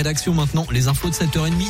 rédaction maintenant, les infos de 7h30.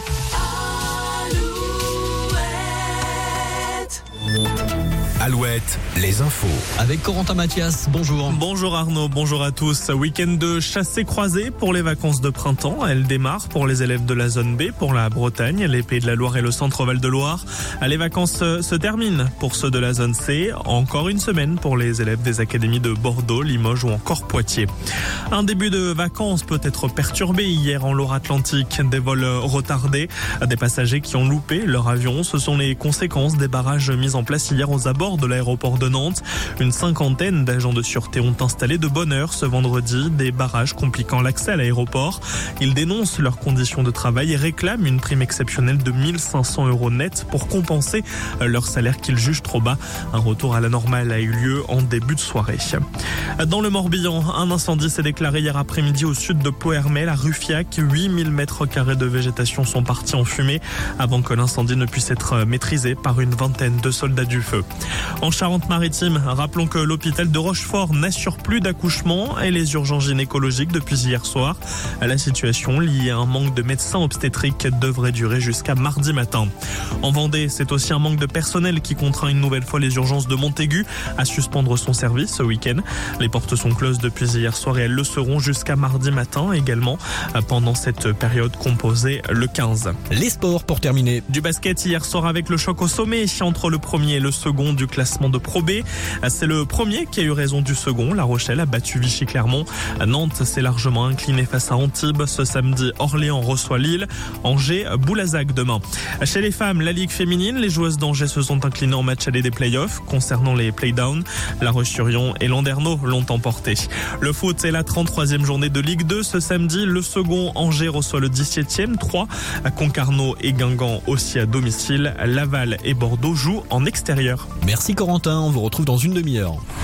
Alouette, les infos. Avec Corentin Mathias, bonjour. Bonjour Arnaud, bonjour à tous. Week-end de chassé-croisé pour les vacances de printemps. Elle démarre pour les élèves de la zone B, pour la Bretagne, les Pays de la Loire et le centre Val-de-Loire. Les vacances se terminent pour ceux de la zone C. Encore une semaine pour les élèves des académies de Bordeaux, Limoges ou encore Poitiers. Un début de vacances peut être perturbé hier en Loire-Atlantique. Des vols retardés, des passagers qui ont loupé leur avion. Ce sont les conséquences des barrages mis en place hier aux abords de l'aéroport de Nantes. Une cinquantaine d'agents de sûreté ont installé de bonne heure ce vendredi des barrages compliquant l'accès à l'aéroport. Ils dénoncent leurs conditions de travail et réclament une prime exceptionnelle de 1 500 € net pour compenser leur salaire qu'ils jugent trop bas. Un retour à la normale a eu lieu en début de soirée. Dans le Morbihan, un incendie s'est déclaré hier après-midi au sud de Ploërmel, à Ruffiac. 8000 mètres carrés de végétation sont partis en fumée avant que l'incendie ne puisse être maîtrisé par une vingtaine de soldats du feu. En Charente-Maritime, rappelons que l'hôpital de Rochefort n'assure plus d'accouchement et les urgences gynécologiques depuis hier soir. La situation liée à un manque de médecins obstétriques devrait durer jusqu'à mardi matin. En Vendée, c'est aussi un manque de personnel qui contraint une nouvelle fois les urgences de Montaigu à suspendre son service ce week-end. Les portes sont closes depuis hier soir et elles le seront jusqu'à mardi matin également pendant cette période composée le 15. Les sports pour terminer. Du basket hier soir avec le choc au sommet entre le premier et le second du classement de Pro B. C'est le premier qui a eu raison du second. La Rochelle a battu Vichy-Clermont. Nantes s'est largement incliné face à Antibes. Ce samedi, Orléans reçoit Lille. Angers, Boulazac demain. Chez les femmes, la Ligue féminine, les joueuses d'Angers se sont inclinées en match aller des playoffs. Concernant les playdowns, La Roche-sur-Yon et Landerneau l'ont emporté. Le foot, c'est la 33e journée de Ligue 2. Ce samedi, le second, Angers reçoit le 17e. 3, Concarneau et Guingamp aussi à domicile. Laval et Bordeaux jouent en extérieur. Merci Corentin, on vous retrouve dans une demi-heure.